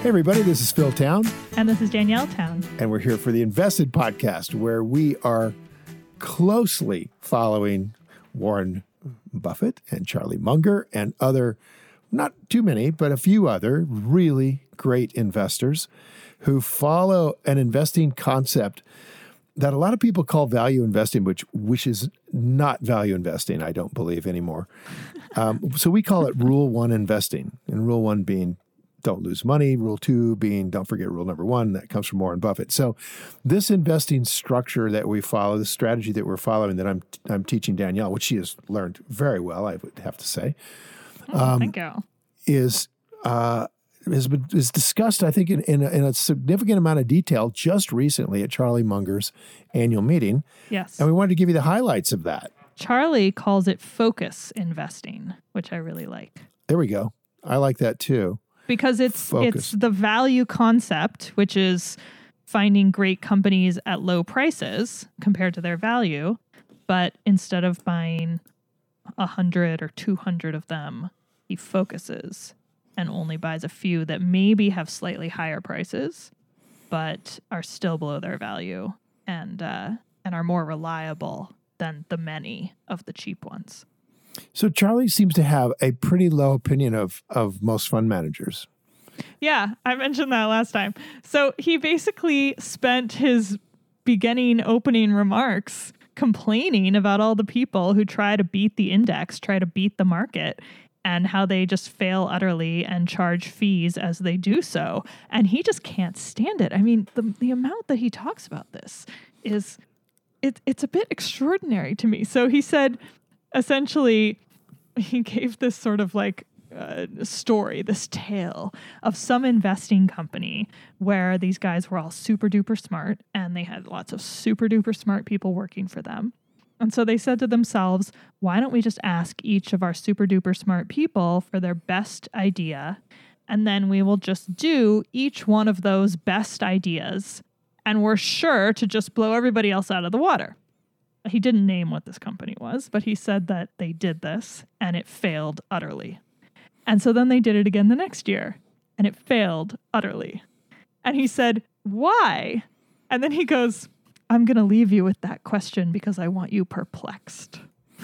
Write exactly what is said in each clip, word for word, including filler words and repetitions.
Hey, everybody, this is Phil Town. And this is Danielle Town. And we're here for the Invested Podcast, where we are closely following Warren Buffett and Charlie Munger and other, not too many, but a few other really great investors who follow an investing concept that a lot of people call value investing, which, which is not value investing, I don't believe anymore. Um, so we call it Rule One investing, and Rule One being don't lose money. Rule two being don't forget rule number one. That comes from Warren Buffett. So this investing structure that we follow, the strategy that we're following that I'm I'm teaching Danielle, which she has learned very well, I would have to say, oh, um, thank you. is uh, has been is discussed, I think, in, in, a, in a significant amount of detail just recently at Charlie Munger's annual meeting. Yes. And we wanted to give you the highlights of that. Charlie calls it focus investing, which I really like. There we go. I like that too. Because it's Focus. it's the value concept, which is finding great companies at low prices compared to their value. But instead of buying a hundred or two hundred of them, he focuses and only buys a few that maybe have slightly higher prices, but are still below their value and uh, and are more reliable than the many of the cheap ones. So Charlie seems to have a pretty low opinion of, of most fund managers. Yeah, I mentioned that last time. So he basically spent his beginning opening remarks complaining about all the people who try to beat the index, try to beat the market, and how they just fail utterly and charge fees as they do so. And he just can't stand it. I mean, the the amount that he talks about this is, it, it's a bit extraordinary to me. So he said, essentially, he gave this sort of like uh, story, this tale of some investing company where these guys were all super duper smart and they had lots of super duper smart people working for them. And so they said to themselves, why don't we just ask each of our super duper smart people for their best idea, and then we will just do each one of those best ideas, and we're sure to just blow everybody else out of the water. He didn't name what this company was, but he said that they did this and it failed utterly. And so then they did it again the next year and it failed utterly. And he said, why? And then he goes, I'm going to leave you with that question because I want you perplexed.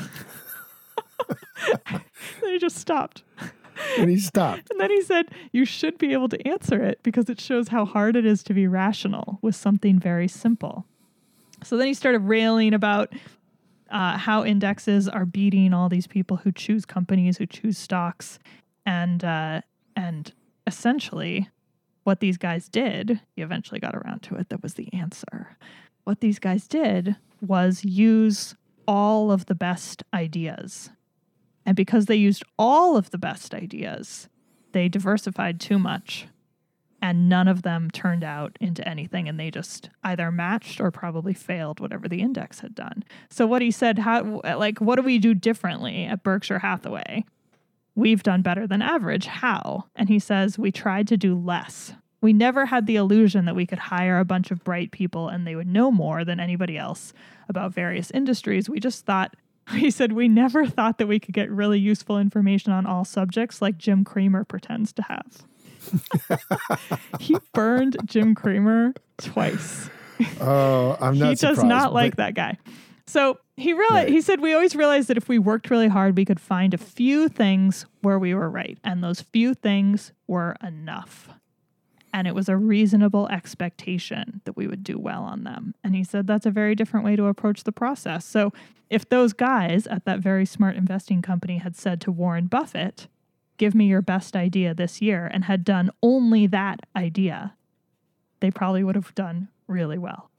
Then he just stopped. And he stopped. And then he said, you should be able to answer it because it shows how hard it is to be rational with something very simple. So then he started railing about uh, how indexes are beating all these people who choose companies, who choose stocks. And uh, and essentially what these guys did, he eventually got around to it, that was the answer. What these guys did was use all of the best ideas. And because they used all of the best ideas, they diversified too much. And none of them turned out into anything, and they just either matched or probably failed whatever the index had done. So what he said, how, like, what do we do differently at Berkshire Hathaway? We've done better than average. How? And he says, we tried to do less. We never had the illusion that we could hire a bunch of bright people and they would know more than anybody else about various industries. We just thought, he said, we never thought that we could get really useful information on all subjects like Jim Cramer pretends to have. He burned Jim Cramer twice. Oh, I'm not He surprised. does not like but... that guy. So he realized, right. he said, we always realized that if we worked really hard, we could find a few things where we were right. And those few things were enough. And it was a reasonable expectation that we would do well on them. And he said that's a very different way to approach the process. So if those guys at that very smart investing company had said to Warren Buffett, give me your best idea this year, and had done only that idea, they probably would have done really well.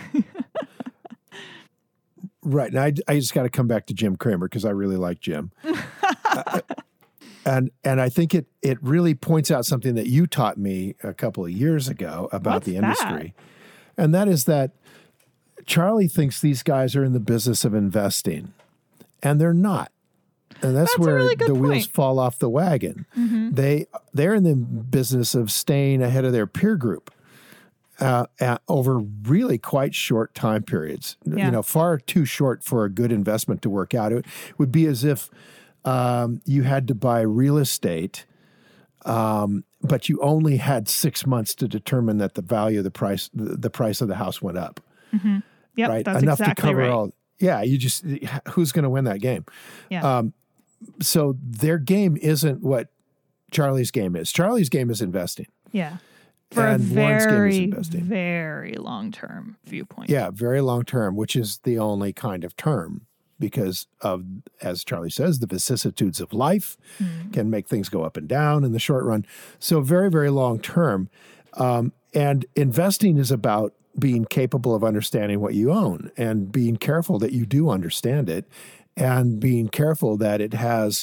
Right. And I, I just got to come back to Jim Cramer because I really like Jim. uh, and and I think it it really points out something that you taught me a couple of years ago about What's the industry. that? And that is that Charlie thinks these guys are in the business of investing, and they're not. And that's, That's a where really good the wheels point. fall off the wagon. Mm-hmm. They, they're in the business of staying ahead of their peer group uh, at, over really quite short time periods. Yeah. You know, far too short for a good investment to work out. It would be as if um, you had to buy real estate Um, but you only had six months to determine that the value of the price, the, the price of the house went up. Mm-hmm. Yep, right? that's Enough exactly to cover right. all. Yeah, you just, who's going to win that game? Yeah. Um, so their game isn't what Charlie's game is. Charlie's game is investing. Yeah. For and a Warren's game is very, investing. very long-term viewpoint. Yeah, very long term, which is the only kind of term because of, as Charlie says, the vicissitudes of life mm. can make things go up and down in the short run. So very, very long term. Um, and investing is about being capable of understanding what you own and being careful that you do understand it and being careful that it has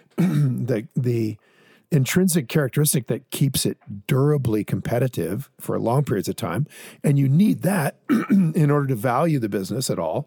the the intrinsic characteristic that keeps it durably competitive for long periods of time. And you need that in order to value the business at all.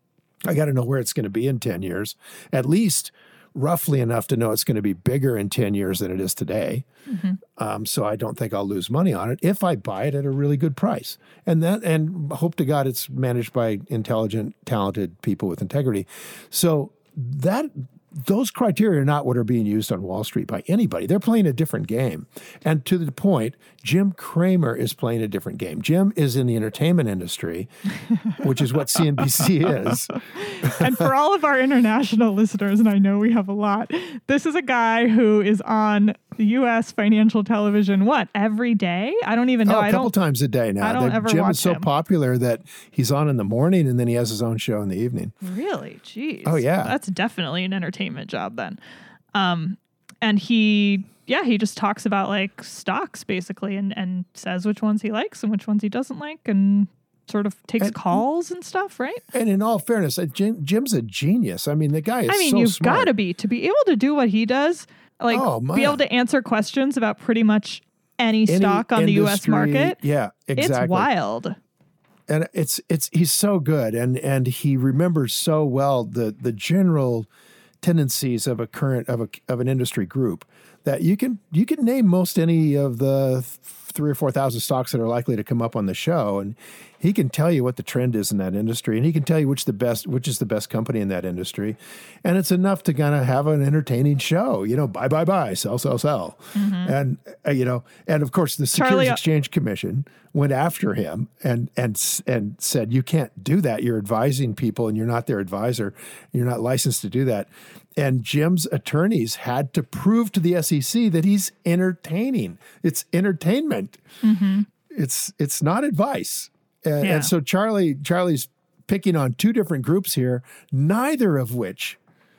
I got to know where it's going to be in ten years, at least roughly enough to know it's going to be bigger in ten years than it is today. Mm-hmm. Um, so I don't think I'll lose money on it if I buy it at a really good price. And that, and hope to God it's managed by intelligent, talented people with integrity. So that, those criteria are not what are being used on Wall Street by anybody. They're playing a different game. And to the point, Jim Cramer is playing a different game. Jim is in the entertainment industry, which is what C N B C is. And for all of our international listeners, and I know we have a lot, this is a guy who is on U S financial television, what, every day? I don't even know. Oh, a I couple don't, times a day now. I don't The, ever Jim watch is so him. popular that he's on in the morning and then he has his own show in the evening. Really? Jeez. Oh, yeah. That's definitely an entertainment job then. Um, and he, yeah, he just talks about like stocks basically and, and says which ones he likes and which ones he doesn't like and sort of takes and, calls and stuff, right? And in all fairness, Jim, Jim's a genius. I mean, the guy is so I mean, so you've smart. got to be to be able to do what he does, like oh, be able to answer questions about pretty much any, any stock on industry, the U S market. Yeah, exactly. It's wild. And it's it's he's so good, and and he remembers so well the the general tendencies of a current of a of an industry group that you can you can name most any of the three or four thousand stocks that are likely to come up on the show, and he can tell you what the trend is in that industry, and he can tell you which the best which is the best company in that industry, and it's enough to kind of have an entertaining show. You know, buy buy buy, sell sell sell, mm-hmm. and uh, you know, and of course the Securities Charlie, Exchange Commission went after him and and and said, you can't do that. You're advising people, and you're not their advisor. You're not licensed to do that. And Jim's attorneys had to prove to the S E C that he's entertaining. It's entertainment. Mm-hmm. It's it's not advice. And, yeah. and so Charlie Charlie's picking on two different groups here, neither of which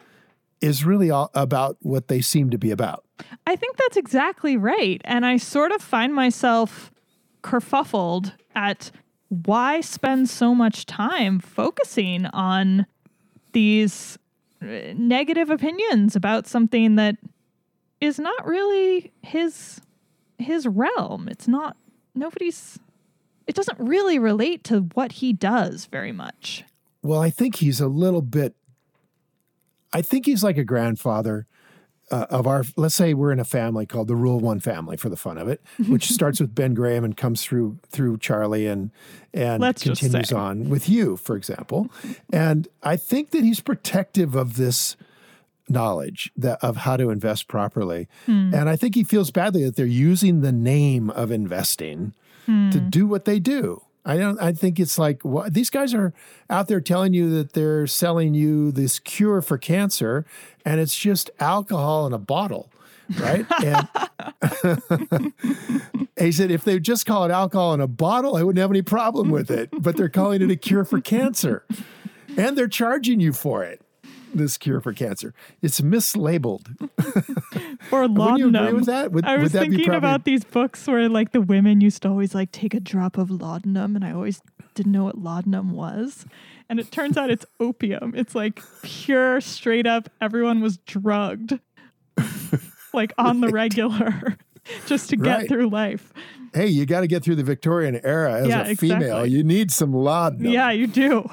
is really all about what they seem to be about. I think that's exactly right. And I sort of find myself kerfuffled at why spend so much time focusing on these negative opinions about something that is not really his his realm. It's not nobody's it doesn't really relate to what he does very much. Well, I think he's a little bit I think he's like a grandfather uh, of our, let's say we're in a family called the Rule One family for the fun of it, which starts with Ben Graham and comes through through Charlie and and Let's continues on with you, for example. And I think that he's protective of this knowledge that of how to invest properly. Hmm. And I think he feels badly that they're using the name of investing hmm. to do what they do. I don't. I think it's like what, these guys are out there telling you that they're selling you this cure for cancer, and it's just alcohol in a bottle, right? And he said if they just call it alcohol in a bottle, I wouldn't have any problem with it. But they're calling it a cure for cancer, and they're charging you for it. This cure for cancer. It's mislabeled. Or laudanum. Would you agree with that? Would, I was would that thinking be probably... about these books where like the women used to always like take a drop of laudanum, and I always didn't know what laudanum was. And it turns out it's opium. It's like pure, straight up, everyone was drugged like on the regular just to get right. through life. Hey, you got to get through the Victorian era as yeah, a exactly. female. You need some laudanum. Yeah, you do.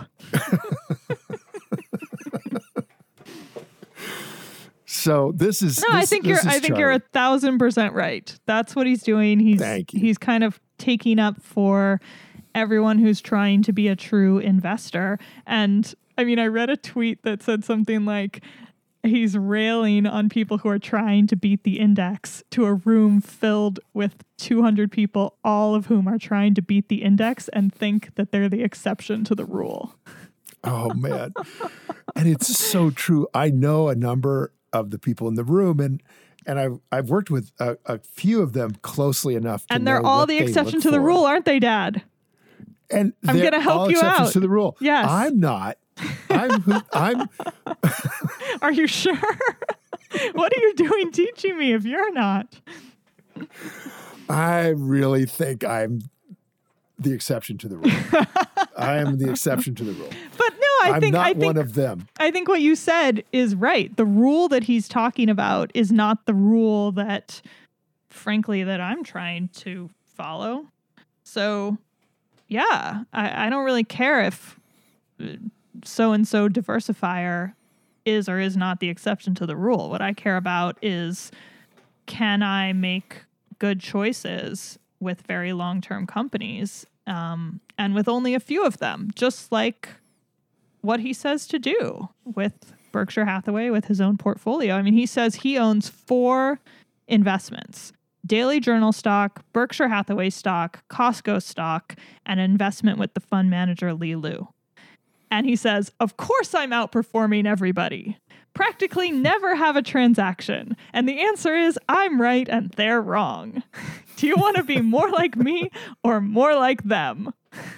So this is no. This, I think you're. I think Charlie. you're a thousand percent right. That's what he's doing. He's Thank you. he's kind of taking up for everyone who's trying to be a true investor. And I mean, I read a tweet that said something like, he's railing on people who are trying to beat the index to a room filled with two hundred people, all of whom are trying to beat the index and think that they're the exception to the rule. Oh, man. And it's so true. I know a number of the people in the room, and and I've, I've worked with a, a few of them closely enough to And they're know all what the they exception look to the for. rule, aren't they, Dad? And I'm they're gonna help all you exceptions out. to the rule. Yes. I'm not. I'm who- I'm Are you sure? What are you doing teaching me if you're not? I really think I'm the exception to the rule. I am the exception to the rule. But no, I I'm think not I think one of them. I think what you said is right. The rule that he's talking about is not the rule that, frankly, that I'm trying to follow. So, yeah, I, I don't really care if so-and-so diversifier is or is not the exception to the rule. What I care about is, can I make good choices with very long-term companies, um, and with only a few of them, just like what he says to do with Berkshire Hathaway, with his own portfolio. I mean, he says he owns four investments: Daily Journal stock, Berkshire Hathaway stock, Costco stock, and an investment with the fund manager Li Lu. And he says, of course I'm outperforming everybody. Practically never have a transaction. And the answer is, I'm right and they're wrong. Do you want to be more like me or more like them?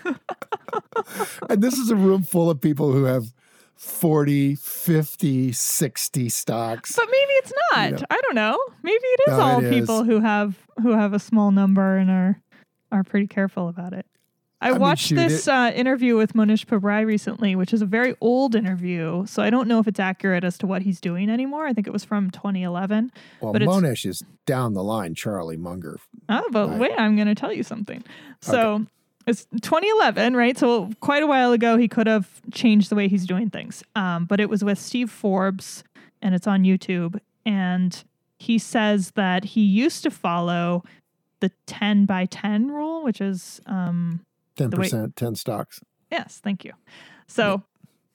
And this is a room full of people who have forty, fifty, sixty stocks. But maybe it's not. You know. I don't know. Maybe it is No, all it people is. who have who have a small number and are are pretty careful about it. I, I mean, watched shoot, this it- uh, interview with Monish Pabrai recently, which is a very old interview, so I don't know if it's accurate as to what he's doing anymore. I think it was from twenty eleven. Well, but it's- Monash is down the line, Charlie Munger. Oh, but Right. wait, I'm going to tell you something. So it's twenty eleven, right? So quite a while ago, he could have changed the way he's doing things. Um, but it was with Steve Forbes, and it's on YouTube. And he says that he used to follow the ten by ten rule, which is... Um, ten percent, ten stocks. Yes, thank you. So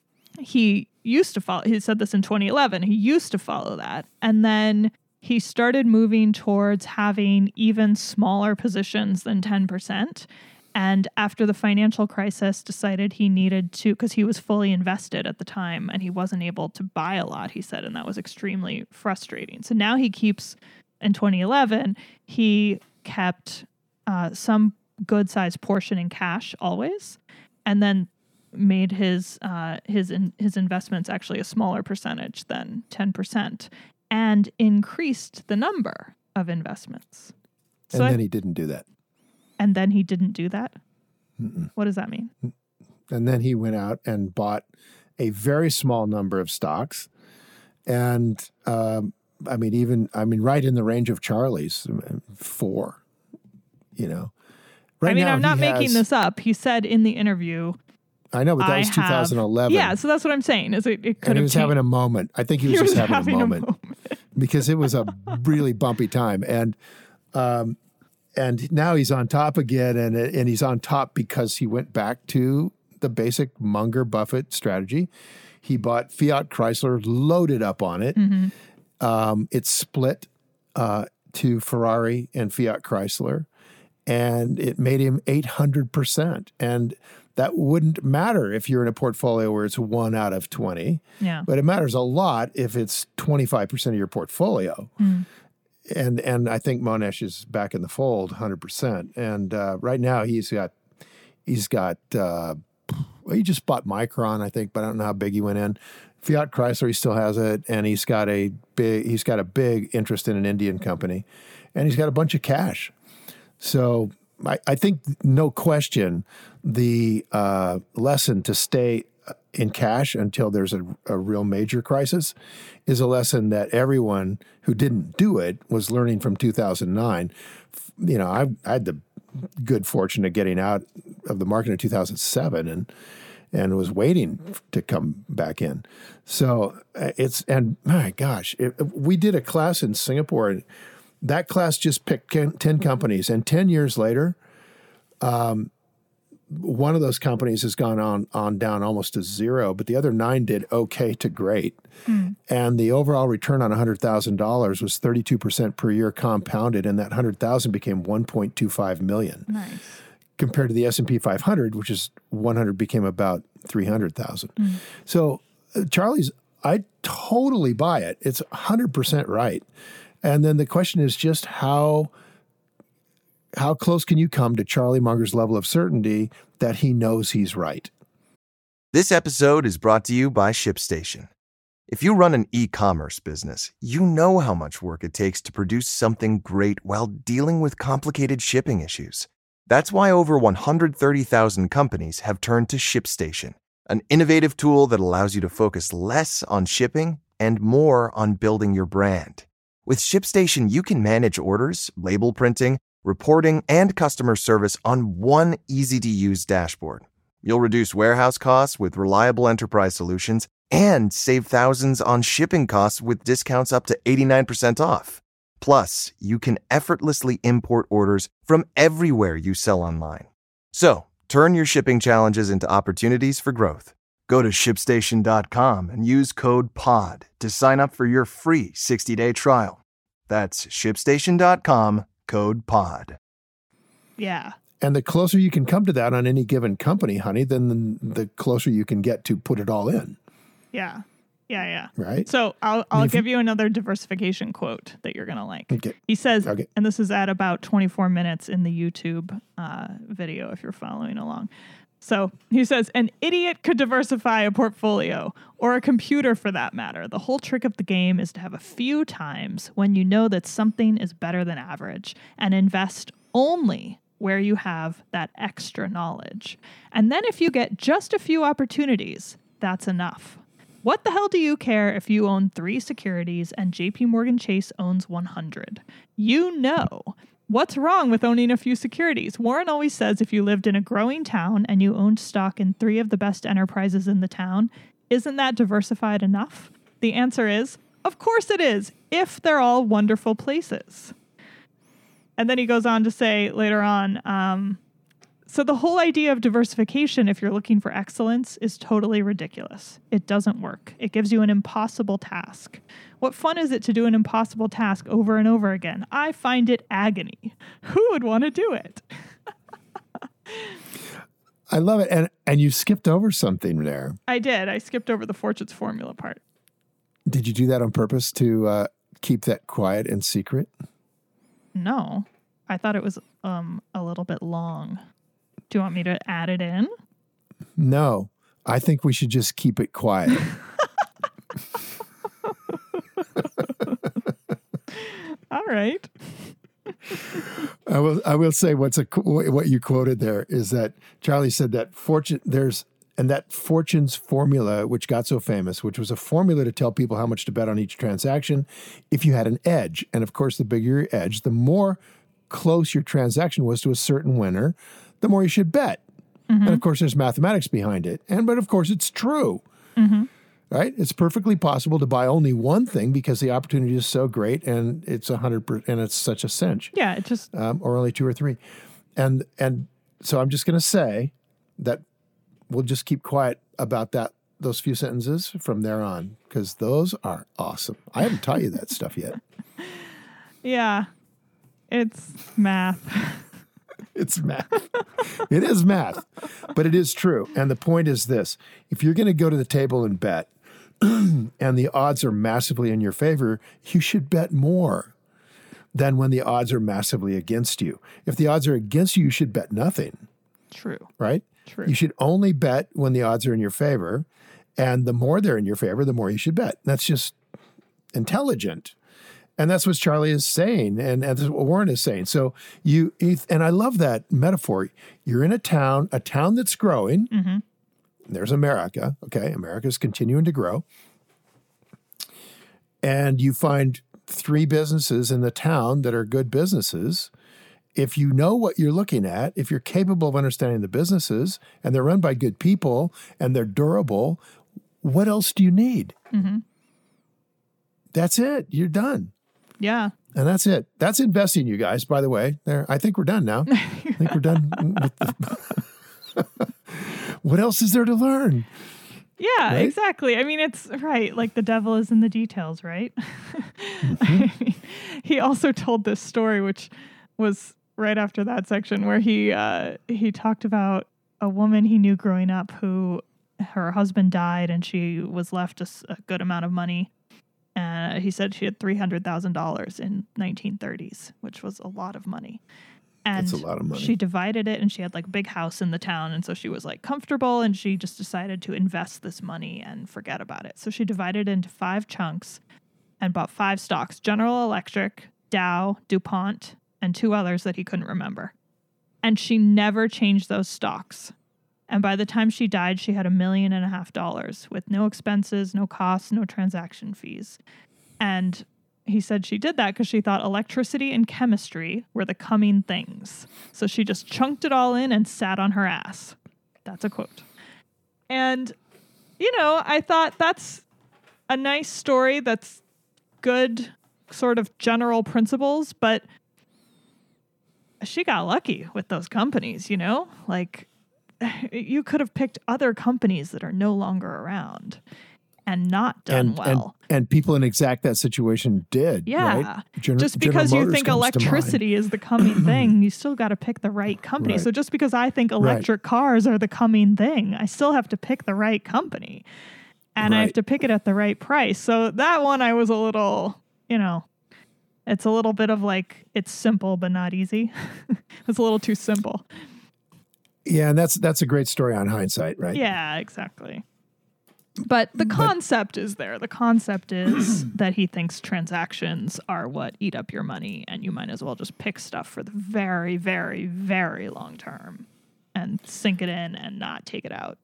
he used to follow, he said this in twenty eleven, he used to follow that. And then he started moving towards having even smaller positions than ten percent. And after the financial crisis, decided he needed to, because he was fully invested at the time and he wasn't able to buy a lot, he said, and that was extremely frustrating. So now he keeps, in twenty eleven, he kept uh, some good sized portion in cash always, and then made his uh, his in, his investments actually a smaller percentage than ten percent, and increased the number of investments. And So I- then he didn't do that. and then he didn't do that. Mm-mm. What does that mean? And then he went out and bought a very small number of stocks. And um, I mean, even, I mean, right in the range of Charlie's, four, you know. Right I mean, now I'm not he making has- this up. He said in the interview, I know, but that I was have- twenty eleven. yeah, so that's what I'm saying. Is it, it could And he have was changed. having a moment. I think he was He just was having, having a a moment, moment. because it was a really bumpy time. And um, and now he's on top again, and and he's on top because he went back to the basic Munger Buffett strategy. He bought Fiat Chrysler, loaded up on it. Mm-hmm. Um, it split uh, to Ferrari and Fiat Chrysler, and it made him eight hundred percent. And that wouldn't matter if you're in a portfolio where it's one out of twenty, Yeah. but it matters a lot if it's twenty-five percent of your portfolio. Mm. And and I think Monash is back in the fold one hundred percent. And uh, right now he's got, he's got, uh, well, he just bought Micron, I think, but I don't know how big he went in. Fiat Chrysler, he still has it, and he's got a big he's got a big interest in an Indian company, and he's got a bunch of cash. So I, I think, no question, the uh, lesson to stay in cash until there's a, a real major crisis is a lesson that everyone who didn't do it was learning from two thousand nine. You know, I, I had the good fortune of getting out of the market in two thousand seven, and and was waiting to come back in. So uh, it's, and my gosh, it, we did a class in Singapore, and that class just picked ten companies, and ten years later, um, one of those companies has gone on, on down almost to zero, but the other nine did okay to great. Mm. And the overall return on one hundred thousand dollars was thirty-two percent per year compounded, and that one hundred thousand dollars became one point two five million dollars. Nice. Compared to the S and P five hundred, which is one hundred became about three hundred thousand. Mm. So uh, Charlie's, I totally buy it. It's one hundred percent right. And then the question is just how how close can you come to Charlie Munger's level of certainty that he knows he's right? This episode is brought to you by ShipStation. If you run an e-commerce business, you know how much work it takes to produce something great while dealing with complicated shipping issues. That's why over one hundred thirty thousand companies have turned to ShipStation, an innovative tool that allows you to focus less on shipping and more on building your brand. With ShipStation, you can manage orders, label printing, reporting, and customer service on one easy-to-use dashboard. You'll reduce warehouse costs with reliable enterprise solutions and save thousands on shipping costs with discounts up to eighty-nine percent off. Plus, you can effortlessly import orders from everywhere you sell online. So, turn your shipping challenges into opportunities for growth. Go to ship station dot com and use code P O D to sign up for your free sixty-day trial. That's ship station dot com, code P O D. Yeah. And the closer you can come to that on any given company, honey, then the, the closer you can get to put it all in. Yeah. Yeah, yeah. Right. So I'll I'll give you another diversification quote that you're going to like. Okay. He says, okay. and this is at about twenty-four minutes in the YouTube uh, video if you're following along. So he says, an idiot could diversify a portfolio, or a computer for that matter. The whole trick of the game is to have a few times when you know that something is better than average and invest only where you have that extra knowledge. And then if you get just a few opportunities, that's enough. What the hell do you care if you own three securities and J P Morgan Chase owns one hundred? You know. What's wrong with owning a few securities? Warren always says if you lived in a growing town and you owned stock in three of the best enterprises in the town, isn't that diversified enough? The answer is, of course it is, if they're all wonderful places. And then he goes on to say later on, um, so the whole idea of diversification, if you're looking for excellence, is totally ridiculous. It doesn't work. It gives you an impossible task. What fun is it to do an impossible task over and over again? I find it agony. Who would want to do it? I love it. And and you skipped over something there. I did. I skipped over the Fortune's formula part. Did you do that on purpose to uh, keep that quiet and secret? No. I thought it was um, a little bit long. Do you want me to add it in? No. I think we should just keep it quiet. All right. I will. I will say what's a what you quoted there is that Charlie said that fortune there's and that Fortune's formula, which got so famous, which was a formula to tell people how much to bet on each transaction, if you had an edge, and of course, the bigger your edge, the more close your transaction was to a certain winner, the more you should bet. Mm-hmm. And of course, there's mathematics behind it, and but of course, it's true. Mm-hmm. Right? It's perfectly possible to buy only one thing because the opportunity is so great and it's a hundred percent and it's such a cinch. Yeah, it just um, or only two or three, and and so I'm just going to say that we'll just keep quiet about that those few sentences from there on because those are awesome. I haven't taught you that stuff yet. Yeah, it's math. It's math. It is math, but it is true. And the point is this: if you're going to go to the table and bet. And the odds are massively in your favor, you should bet more than when the odds are massively against you. If the odds are against you, you should bet nothing. True. Right? True. You should only bet when the odds are in your favor. And the more they're in your favor, the more you should bet. That's just intelligent. And that's what Charlie is saying. And, and that's what Warren is saying. So you, and I love that metaphor. You're in a town, a town that's growing. Mm-hmm. There's America. Okay. America's continuing to grow. And you find three businesses in the town that are good businesses. If you know what you're looking at, if you're capable of understanding the businesses and they're run by good people and they're durable, what else do you need? Mm-hmm. That's it. You're done. Yeah. And that's it. That's investing, you guys, by the way. There, I think we're done now. I think we're done with the what else is there to learn? Yeah, right? exactly. I mean, it's right. Like the devil is in the details, right? Mm-hmm. I mean, he also told this story, which was right after that section, where he uh, he talked about a woman he knew growing up who her husband died and she was left a, s- a good amount of money. Uh, he said she had three hundred thousand dollars in nineteen thirties, which was a lot of money. And That's a lot of money. she divided it, and she had like a big house in the town. And so she was like comfortable, and she just decided to invest this money and forget about it. So she divided it into five chunks and bought five stocks: General Electric, Dow, DuPont, and two others that he couldn't remember. And she never changed those stocks. And by the time she died, she had a million and a half dollars with no expenses, no costs, no transaction fees. And he said she did that because she thought electricity and chemistry were the coming things. So she just chunked it all in and sat on her ass. That's a quote. And, you know, I thought that's a nice story that's good sort of general principles, but she got lucky with those companies, you know? Like, you could have picked other companies that are no longer around and not done and, well. And, and people in exact that situation did. Yeah. Right? Gen- just because General you Motors think comes to mind. electricity is the coming thing, you still got to pick the right company. Right. So just because I think electric cars are the coming thing, I still have to pick the right company. And I have Right. to pick it at the right price. So that one I was a little, you know, it's a little bit of like, it's simple but not easy. It's a little too simple. Yeah, and that's that's a great story on hindsight, right? Yeah, exactly. But the concept is there. The concept is that he thinks transactions are what eat up your money, and you might as well just pick stuff for the very, very, very long term and sink it in and not take it out.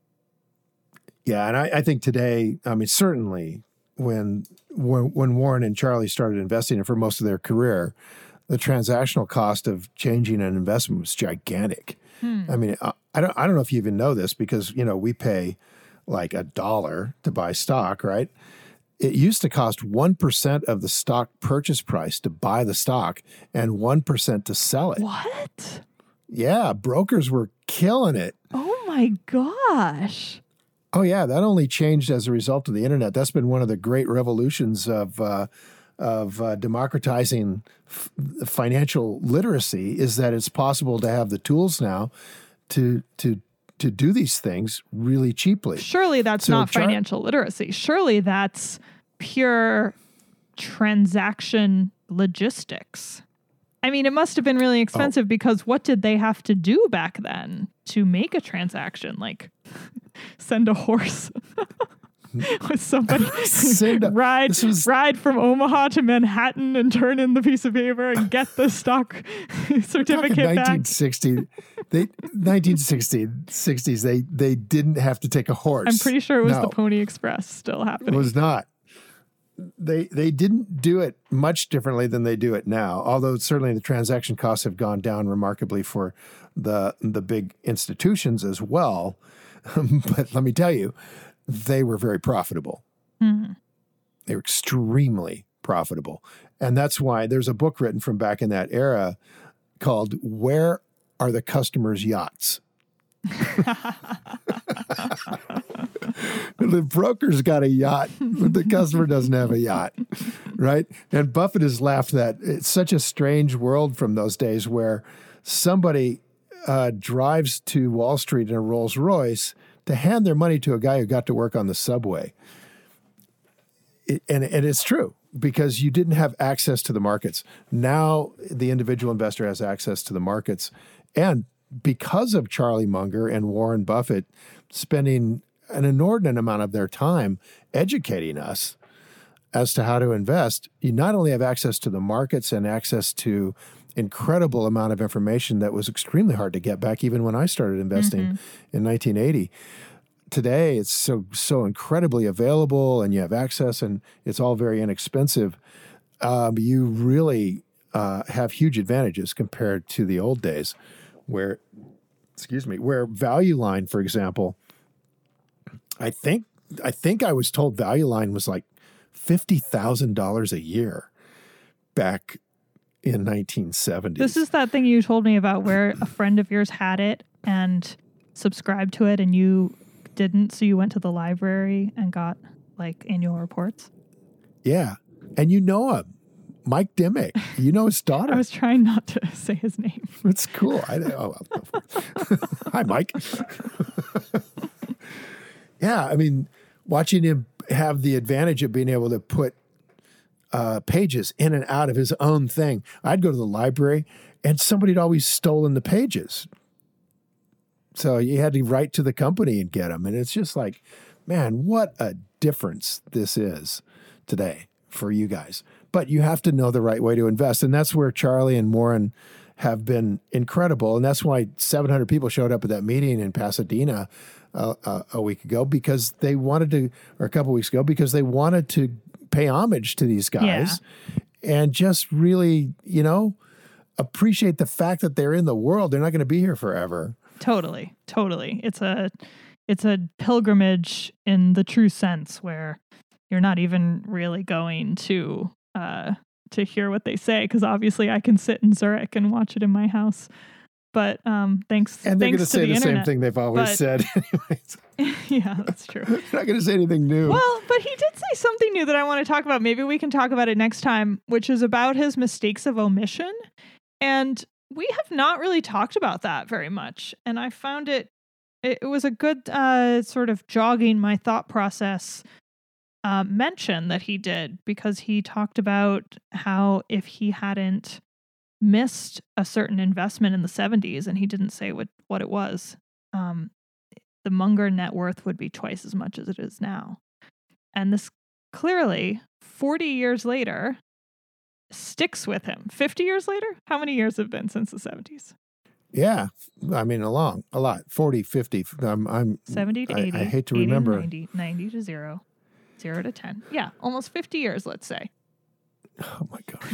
Yeah, and I, I think today, I mean, certainly when, when when Warren and Charlie started investing, and for most of their career, the transactional cost of changing an investment was gigantic. Hmm. I mean, I, I don't I don't know if you even know this because, you know, we pay like a dollar to buy stock, right? It used to cost one percent of the stock purchase price to buy the stock and one percent to sell it. What? Yeah, brokers were killing it. Oh my gosh. Oh, yeah, that only changed as a result of the internet. That's been one of the great revolutions of uh, of uh, democratizing f- financial literacy is that it's possible to have the tools now to to to do these things really cheaply. Surely that's So not Char- financial literacy. Surely that's pure transaction logistics. I mean, it must have been really expensive Oh. because what did they have to do back then to make a transaction? Like send a horse with somebody Send a- ride this was- ride from Omaha to Manhattan and turn in the piece of paper and get the stock certificate back. nineteen sixty, they nineteen sixty, sixties, they they didn't have to take a horse. I'm pretty sure it was No, the Pony Express still It happening. was not. They they didn't do it much differently than they do it now. Although certainly the transaction costs have gone down remarkably for the the big institutions as well. But let me tell you, they were very profitable. Mm-hmm. They were extremely profitable. And that's why there's a book written from back in that era called Where Are the Customers' Yachts? The broker's got a yacht, but the customer doesn't have a yacht, right? And Buffett has laughed that it's such a strange world from those days where somebody uh, drives to Wall Street in a Rolls Royce to hand their money to a guy who got to work on the subway. It, and, and it's true because you didn't have access to the markets. Now the individual investor has access to the markets. And because of Charlie Munger and Warren Buffett spending an inordinate amount of their time educating us as to how to invest, you not only have access to the markets and access to incredible amount of information that was extremely hard to get back even when I started investing mm-hmm. in nineteen eighty. Today, it's so so incredibly available and you have access and it's all very inexpensive. Um, you really uh, have huge advantages compared to the old days where, excuse me, where Value Line, for example, I think I think I was told Value Line was like fifty thousand dollars a year back in nineteen seventies. This is that thing you told me about where a friend of yours had it and subscribe to it and you didn't, so you went to the library and got like annual reports? Yeah. And you know him, Mike Dimmick. You know his daughter. I was trying not to say his name. It's cool. I know. Oh, I'll go for it. Hi, Mike. Yeah. I mean, watching him have the advantage of being able to put uh, pages in and out of his own thing. I'd go to the library and somebody had always stolen the pages. So you had to write to the company and get them. And it's just like, man, what a difference this is today for you guys. But you have to know the right way to invest. And that's where Charlie and Warren have been incredible. And that's why seven hundred people showed up at that meeting in Pasadena uh, uh, a week ago, because they wanted to, or a couple weeks ago, because they wanted to pay homage to these guys yeah. and just really, you know, appreciate the fact that they're in the world. They're not going to be here forever. Totally. Totally. It's a, it's a pilgrimage in the true sense where you're not even really going to, uh, to hear what they say. Cause obviously I can sit in Zurich and watch it in my house, but, um, thanks. And they're going to say the, the internet, same thing they've always but, said. Anyways. Yeah, that's true. They're not going to say anything new. Well, but he did say something new that I want to talk about. Maybe we can talk about it next time, which is about his mistakes of omission. And we have not really talked about that very much. And I found it, it, it was a good uh, sort of jogging my thought process uh, mention that he did, because he talked about how if he hadn't missed a certain investment in the seventies, and he didn't say what, what it was, um, the Munger net worth would be twice as much as it is now. And this clearly, forty years later, sticks with him. fifty years later? How many years have been since the seventies? Yeah. I mean, a long, a lot. forty, fifty. I'm, I'm seventy to I, eighty. I hate to eighty remember. To ninety, ninety to zero. zero to ten. Yeah. Almost fifty years, let's say. Oh my God.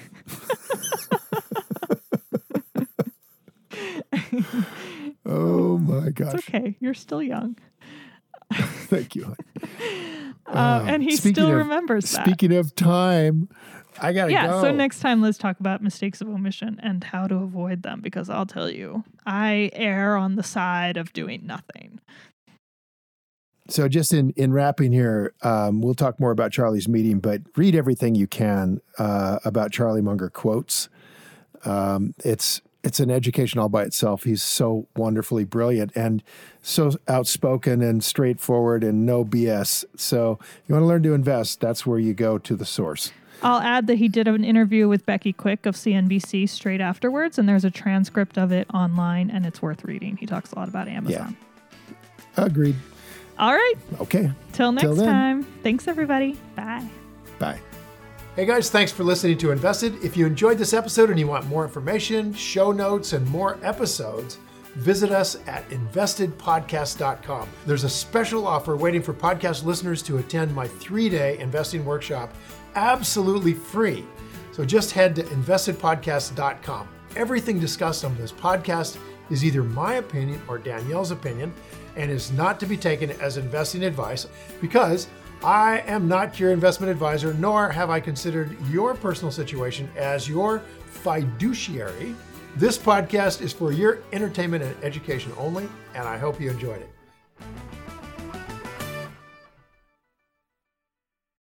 Oh my gosh. It's okay. You're still young. Thank you. Uh, uh, and he still of, remembers that. Speaking of time, I gotta yeah, go. Yeah, so next time let's talk about mistakes of omission and how to avoid them, because I'll tell you, I err on the side of doing nothing. So just in, in wrapping here, um, we'll talk more about Charlie's meeting, but read everything you can uh, about Charlie Munger quotes. Um, it's it's an education all by itself. He's so wonderfully brilliant and so outspoken and straightforward and no B S. So you want to learn to invest, that's where you go to the source. I'll add that he did an interview with Becky Quick of C N B C straight afterwards, and there's a transcript of it online, and it's worth reading. He talks a lot about Amazon. Yeah. Agreed. All right. Okay. Till next Till then. time. Thanks, everybody. Bye. Bye. Hey guys, thanks for listening to Invested. If you enjoyed this episode and you want more information, show notes, and more episodes, visit us at invested podcast dot com. There's a special offer waiting for podcast listeners to attend my three-day investing workshop absolutely free. So just head to invested podcast dot com. Everything discussed on this podcast is either my opinion or Danielle's opinion and is not to be taken as investing advice, because I am not your investment advisor, nor have I considered your personal situation as your fiduciary. This podcast is for your entertainment and education only, and I hope you enjoyed it.